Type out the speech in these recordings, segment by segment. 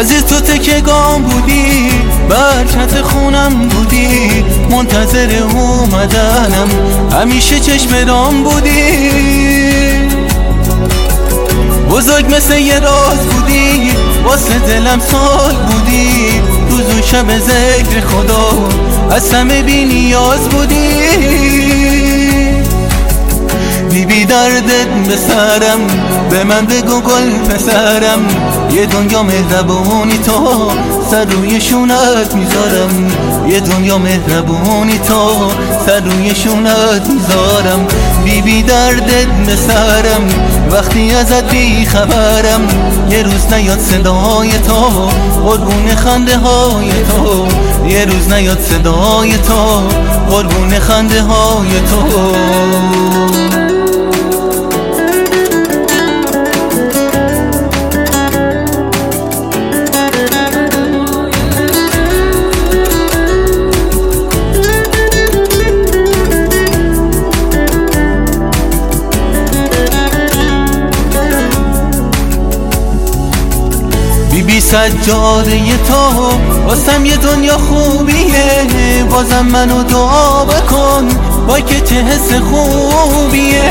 عزیز تو تکیه‌گام بودی، برکت خونم بودی، منتظر اومدنم همیشه چشم رام بودی. بزرگ مثل یه راز بودی، واسه دلم سال بودی، روز و شب ذکر خدا از همه بی نیاز بودی. بی دردت به سرم، به من بگو گل پسرم، یه دنیا مهربونی تا سر روی شونت میذارم، یه دنیا مهربونی تا سر روی شونت میذارم. بی دردت به سرم، وقتی ازت بی خبرم، یه روز نیاد صدای تو، قربون خنده های تو، یه روز نیاد صدای تو، قربون خنده های تو. بی سجاده تو واسم یه دنیا خوبیه، بازم منو دعا بکن وای که چه حس خوبیه.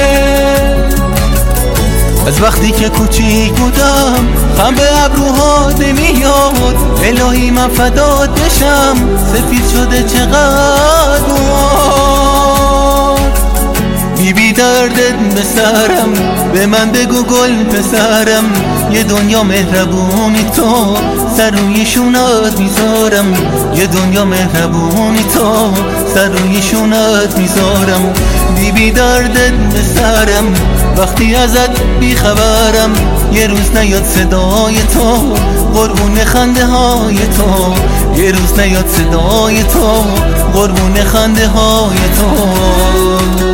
از وقتی که کوچیک بودم خم به ابروها نمیاد، الهی من فدات بشم سفید شده چقدر مواد. بی دردت به سرم، به من بگو گل پسرم، یه دنیا مهربونی تو سر روی شونت میذارم، یه دنیا مهربونی تو سر روی شونت میذارم. بی دردت به سرم، وقتی ازت بی خبرم، یه روز نیاد صدای تو، قربون خنده های تو، یه روز نیاد صدای تو، قربون خنده های تو.